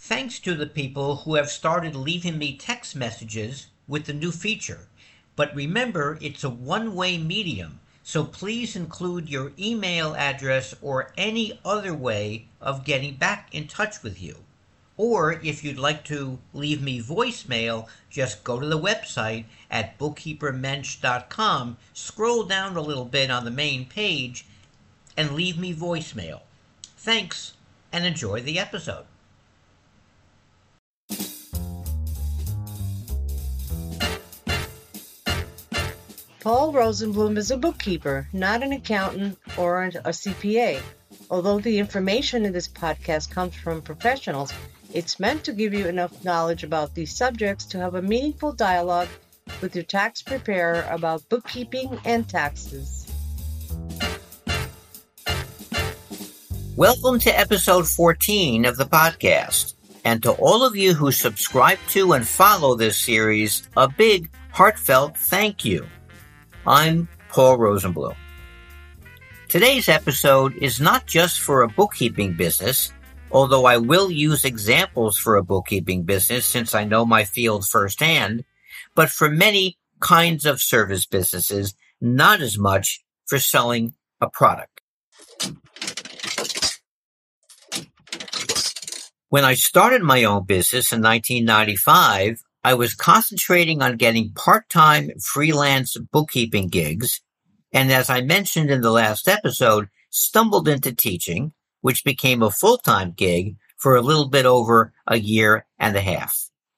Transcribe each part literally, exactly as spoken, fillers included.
Thanks to the people who have started leaving me text messages with the new feature. But remember, it's a one-way medium, so please include your email address or any other way of getting back in touch with you. Or if you'd like to leave me voicemail, just go to the website at bookkeeper mensch dot com, scroll down a little bit on the main page, and leave me voicemail. Thanks, and enjoy the episode. Paul Rosenblum is a bookkeeper, not an accountant or a C P A. Although the information in this podcast comes from professionals, it's meant to give you enough knowledge about these subjects to have a meaningful dialogue with your tax preparer about bookkeeping and taxes. Welcome to episode fourteen of the podcast. And to all of you who subscribe to and follow this series, a big, heartfelt thank you. I'm Paul Rosenblum. Today's episode is not just for a bookkeeping business, although I will use examples for a bookkeeping business since I know my field firsthand, but for many kinds of service businesses, not as much for selling a product. When I started my own business in nineteen ninety-five, I was concentrating on getting part-time freelance bookkeeping gigs, and as I mentioned in the last episode, stumbled into teaching, which became a full-time gig for a little bit over a year and a half.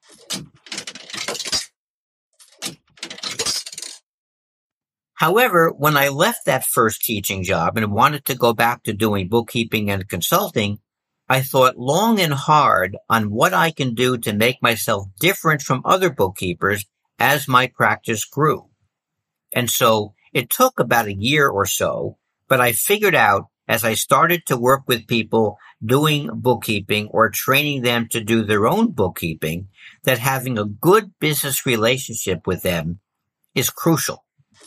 However, when I left that first teaching job and wanted to go back to doing bookkeeping and consulting, I thought long and hard on what I can do to make myself different from other bookkeepers as my practice grew. And so it took about a year or so, but I figured out as I started to work with people doing bookkeeping or training them to do their own bookkeeping that having a good business relationship with them is crucial.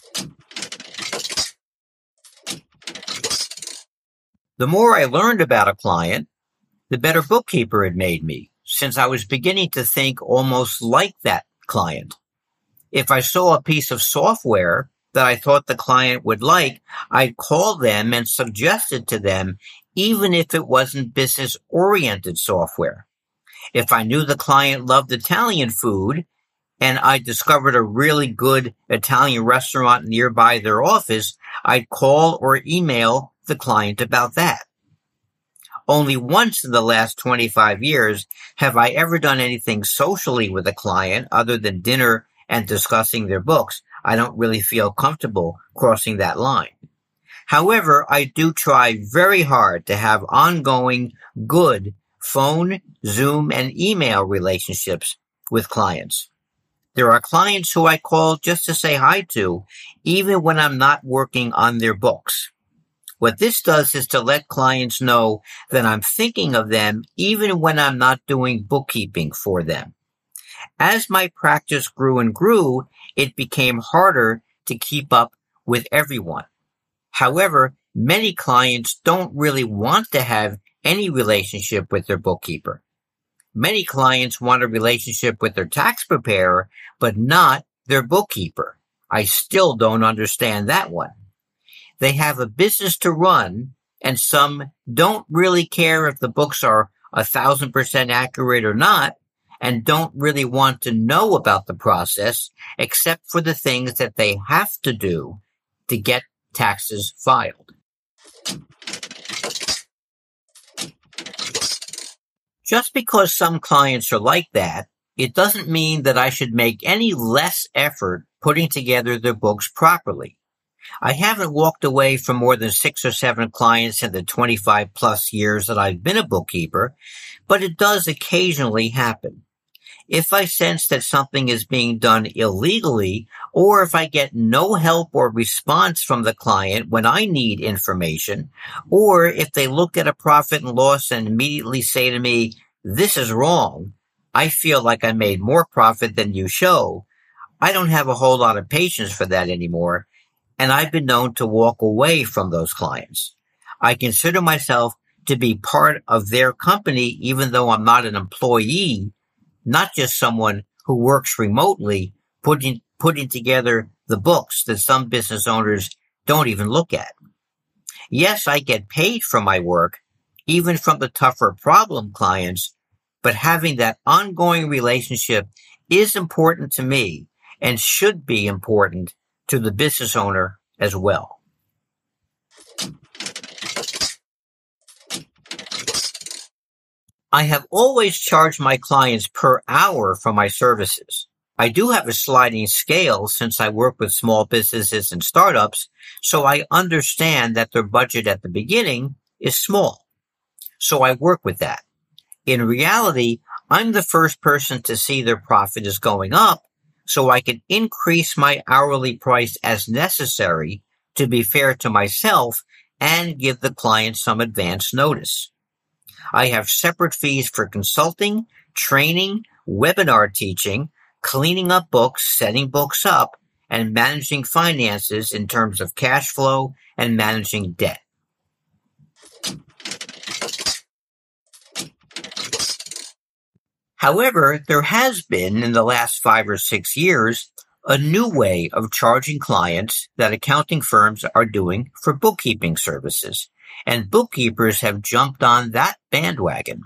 The more I learned about a client, the better bookkeeper it made me, since I was beginning to think almost like that client. If I saw a piece of software that I thought the client would like, I'd call them and suggest it to them, even if it wasn't business-oriented software. If I knew the client loved Italian food, and I discovered a really good Italian restaurant nearby their office, I'd call or email the client about that. Only once in the last twenty-five years have I ever done anything socially with a client other than dinner and discussing their books. I don't really feel comfortable crossing that line. However, I do try very hard to have ongoing, good phone, Zoom, and email relationships with clients. There are clients who I call just to say hi to, even when I'm not working on their books. What this does is to let clients know that I'm thinking of them even when I'm not doing bookkeeping for them. As my practice grew and grew, it became harder to keep up with everyone. However, many clients don't really want to have any relationship with their bookkeeper. Many clients want a relationship with their tax preparer, but not their bookkeeper. I still don't understand that one. They have a business to run, and some don't really care if the books are a thousand percent accurate or not, and don't really want to know about the process except for the things that they have to do to get taxes filed. Just because some clients are like that, it doesn't mean that I should make any less effort putting together their books properly. I haven't walked away from more than six or seven clients in the twenty-five plus years that I've been a bookkeeper, but it does occasionally happen. If I sense that something is being done illegally, or if I get no help or response from the client when I need information, or if they look at a profit and loss and immediately say to me, "This is wrong, I feel like I made more profit than you show," I don't have a whole lot of patience for that anymore, and I've been known to walk away from those clients. I consider myself to be part of their company, even though I'm not an employee, not just someone who works remotely, putting, putting together the books that some business owners don't even look at. Yes, I get paid for my work, even from the tougher problem clients, but having that ongoing relationship is important to me and should be important to the business owner as well. I have always charged my clients per hour for my services. I do have a sliding scale since I work with small businesses and startups, so I understand that their budget at the beginning is small. So I work with that. In reality, I'm the first person to see their profit is going up, so I can increase my hourly price as necessary to be fair to myself and give the client some advance notice. I have separate fees for consulting, training, webinar teaching, cleaning up books, setting books up, and managing finances in terms of cash flow and managing debt. However, there has been, in the last five or six years, a new way of charging clients that accounting firms are doing for bookkeeping services, and bookkeepers have jumped on that bandwagon.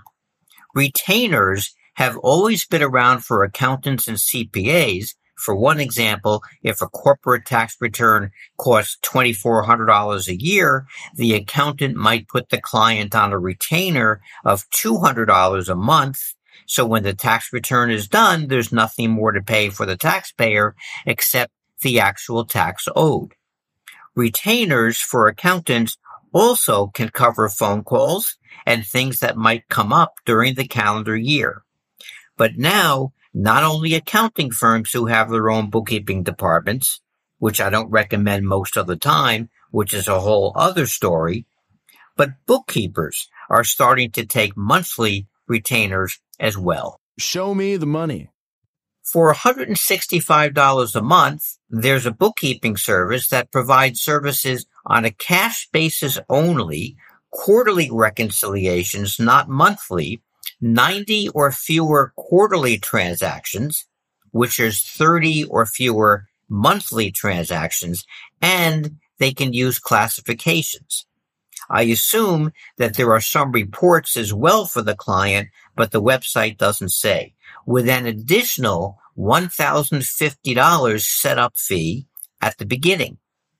Retainers have always been around for accountants and C P As. For one example, if a corporate tax return costs two thousand four hundred dollars a year, the accountant might put the client on a retainer of two hundred dollars a month. So when the tax return is done, there's nothing more to pay for the taxpayer except the actual tax owed. Retainers for accountants also can cover phone calls and things that might come up during the calendar year. But now, not only accounting firms who have their own bookkeeping departments, which I don't recommend most of the time, which is a whole other story, but bookkeepers are starting to take monthly retainers as well. Show me the money. For one hundred sixty-five dollars a month, there's a bookkeeping service that provides services on a cash basis only, quarterly reconciliations, not monthly, ninety or fewer quarterly transactions, which is thirty or fewer monthly transactions, and they can use classifications. I assume that there are some reports as well for the client, but the website doesn't say, with an additional one thousand fifty dollars setup fee at the beginning.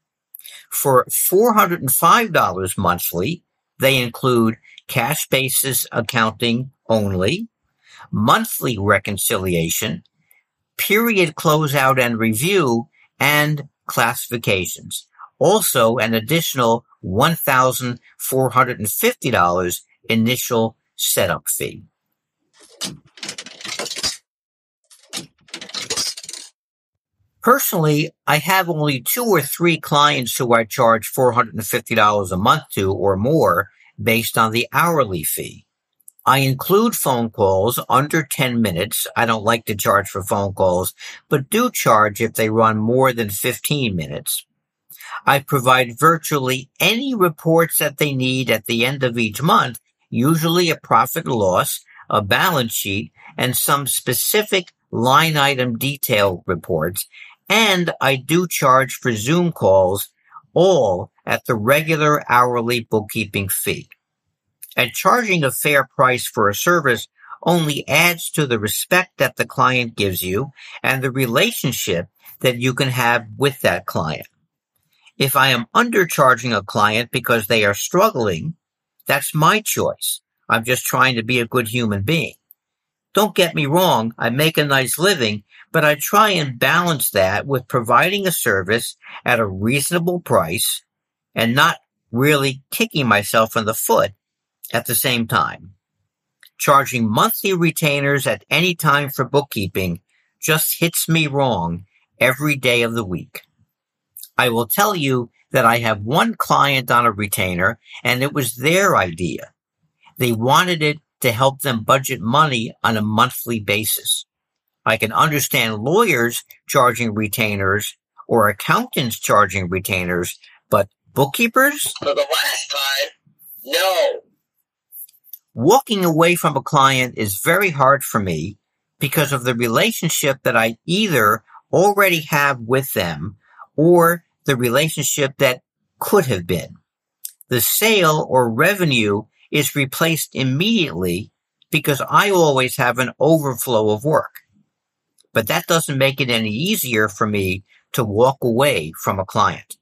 For four hundred five dollars monthly, they include cash basis accounting only, monthly reconciliation, period closeout and review, and classifications. Also, an additional one thousand four hundred fifty dollars initial setup fee. Personally, I have only two or three clients who I charge four hundred fifty dollars a month to or more based on the hourly fee. I include phone calls under ten minutes. I don't like to charge for phone calls, but do charge if they run more than fifteen minutes. I provide virtually any reports that they need at the end of each month, usually a profit and loss, a balance sheet, and some specific line item detail reports. And I do charge for Zoom calls, all at the regular hourly bookkeeping fee. And charging a fair price for a service only adds to the respect that the client gives you and the relationship that you can have with that client. If I am undercharging a client because they are struggling, that's my choice. I'm just trying to be a good human being. Don't get me wrong, I make a nice living, but I try and balance that with providing a service at a reasonable price and not really kicking myself in the foot at the same time. Charging monthly retainers at any time for bookkeeping just hits me wrong every day of the week. I will tell you that I have one client on a retainer, and it was their idea. They wanted it to help them budget money on a monthly basis. I can understand lawyers charging retainers or accountants charging retainers, but bookkeepers? For the last time, no. Walking away from a client is very hard for me because of the relationship that I either already have with them or the relationship that could have been. The sale or revenue is replaced immediately because I always have an overflow of work. But that doesn't make it any easier for me to walk away from a client.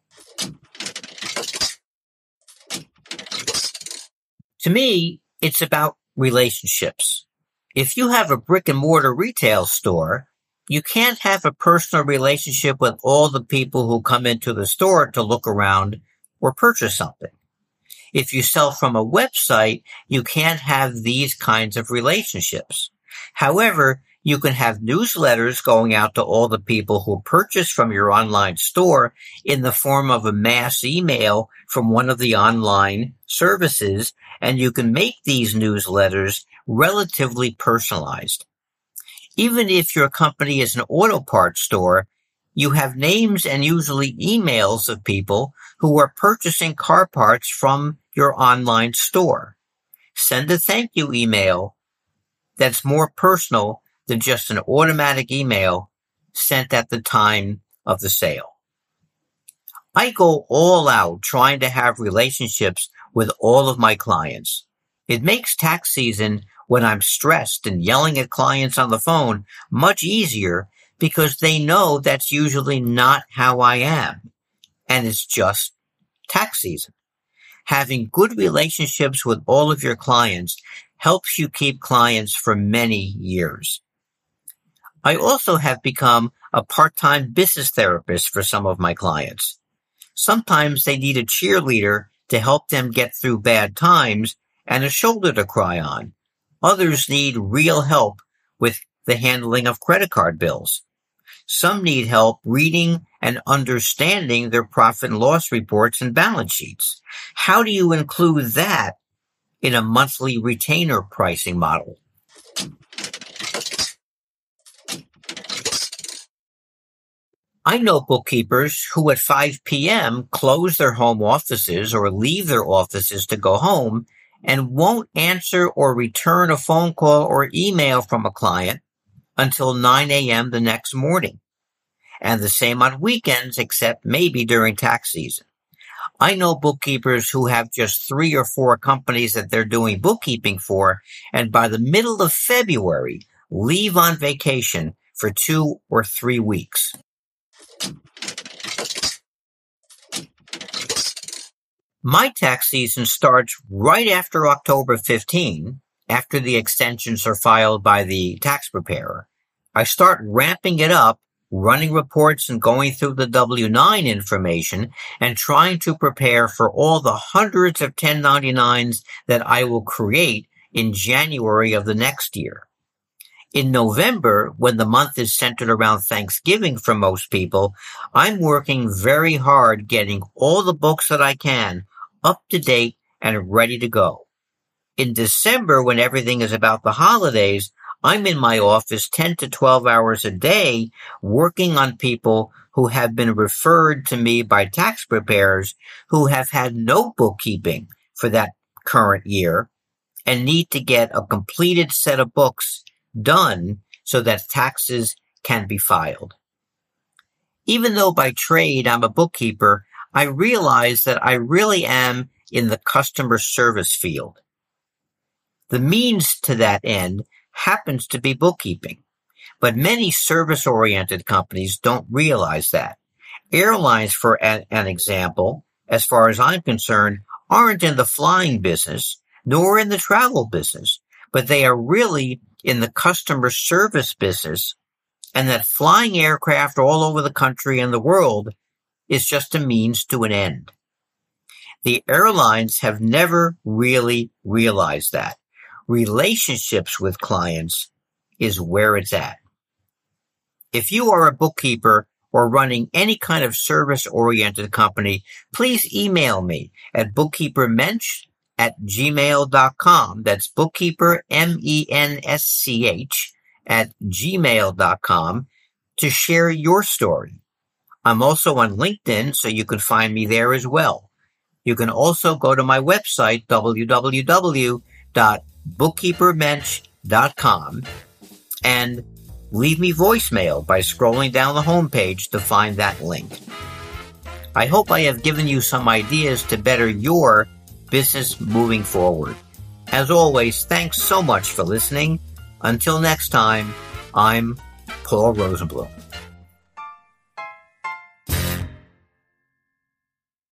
To me, it's about relationships. If you have a brick and mortar retail store, you can't have a personal relationship with all the people who come into the store to look around or purchase something. If you sell from a website, you can't have these kinds of relationships. However, you can have newsletters going out to all the people who purchase from your online store in the form of a mass email from one of the online services, and you can make these newsletters relatively personalized. Even if your company is an auto parts store, you have names and usually emails of people who are purchasing car parts from your online store. Send a thank you email that's more personal than just an automatic email sent at the time of the sale. I go all out trying to have relationships with all of my clients. It makes tax season, when I'm stressed and yelling at clients on the phone, much easier because they know that's usually not how I am, and it's just tax season. Having good relationships with all of your clients helps you keep clients for many years. I also have become a part-time business therapist for some of my clients. Sometimes they need a cheerleader to help them get through bad times and a shoulder to cry on. Others need real help with the handling of credit card bills. Some need help reading and understanding their profit and loss reports and balance sheets. How do you include that in a monthly retainer pricing model? I know bookkeepers who at five p.m. close their home offices or leave their offices to go home and won't answer or return a phone call or email from a client until nine a.m. the next morning. And the same on weekends, except maybe during tax season. I know bookkeepers who have just three or four companies that they're doing bookkeeping for, and by the middle of February, leave on vacation for two or three weeks. My tax season starts right after October fifteenth, after the extensions are filed by the tax preparer. I start ramping it up, running reports and going through the W nine information and trying to prepare for all the hundreds of ten ninety-nines that I will create in January of the next year. In November, when the month is centered around Thanksgiving for most people, I'm working very hard getting all the books that I can up to date and ready to go. In December, when everything is about the holidays, I'm in my office ten to twelve hours a day working on people who have been referred to me by tax preparers who have had no bookkeeping for that current year and need to get a completed set of books done so that taxes can be filed. Even though by trade I'm a bookkeeper, I realize that I really am in the customer service field. The means to that end happens to be bookkeeping, but many service-oriented companies don't realize that. Airlines, for an, an example, as far as I'm concerned, aren't in the flying business, nor in the travel business, but they are really in the customer service business, and that flying aircraft all over the country and the world is just a means to an end. The airlines have never really realized that. Relationships with clients is where it's at. If you are a bookkeeper or running any kind of service-oriented company, please email me at bookkeepermensch at gmail dot com. That's bookkeeper, M E N S C H, at gmail dot com to share your story. I'm also on LinkedIn, so you can find me there as well. You can also go to my website, w w w dot bookkeeper mensch dot com and leave me voicemail by scrolling down the homepage to find that link. I hope I have given you some ideas to better your business moving forward. As always, thanks so much for listening. Until next time, I'm Paul Rosenblum.